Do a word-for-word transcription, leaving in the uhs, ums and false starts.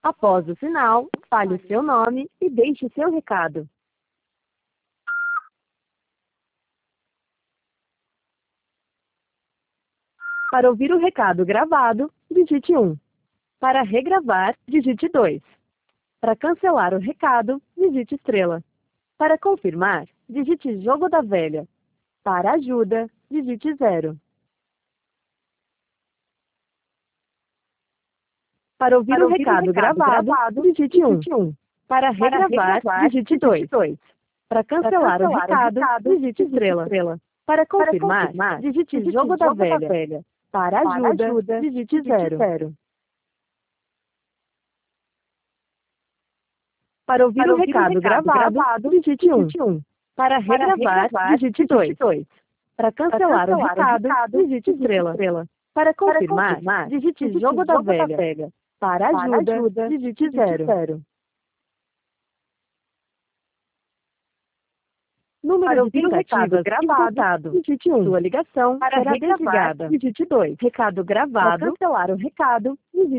Após o sinal, fale o seu nome e deixe seu recado. Para ouvir o recado gravado, digite um. Para regravar, digite dois. Para cancelar o recado, digite estrela. Para confirmar, digite jogo da velha. Para ajuda, digite zero. Para ouvir Para o ouvir o recado recado gravado, gravado, digite um. um. Para Para regravar, regravar, digite digite dois. Para Para cancelar o cancelar o recado, recado, digite digite estrela. estrela. Para Para confirmar, confirmar, digite digite jogo da jogo da velha. velha. Para Para ajuda, ajuda, digite digite zero. zero. Para ouvir Para o ouvir o recado recado gravado, gravado, digite um. digite um. Para Para regravar, regravar, digite dois. dois. Para Para cancelar o cancelar o recado, recado, digite digite estrela. estrela. Para Para confirmar, confirmar, digite digite jogo da jogo da velha. velha. Para Para ajuda, ajuda, digite digite zero. zero. Número Para de ouvir o recado tentativas gravado, esgotado. digite um. Sua ligação Para será regravar, desligada. digite dois. Recado Para gravado. cancelar o recado, digite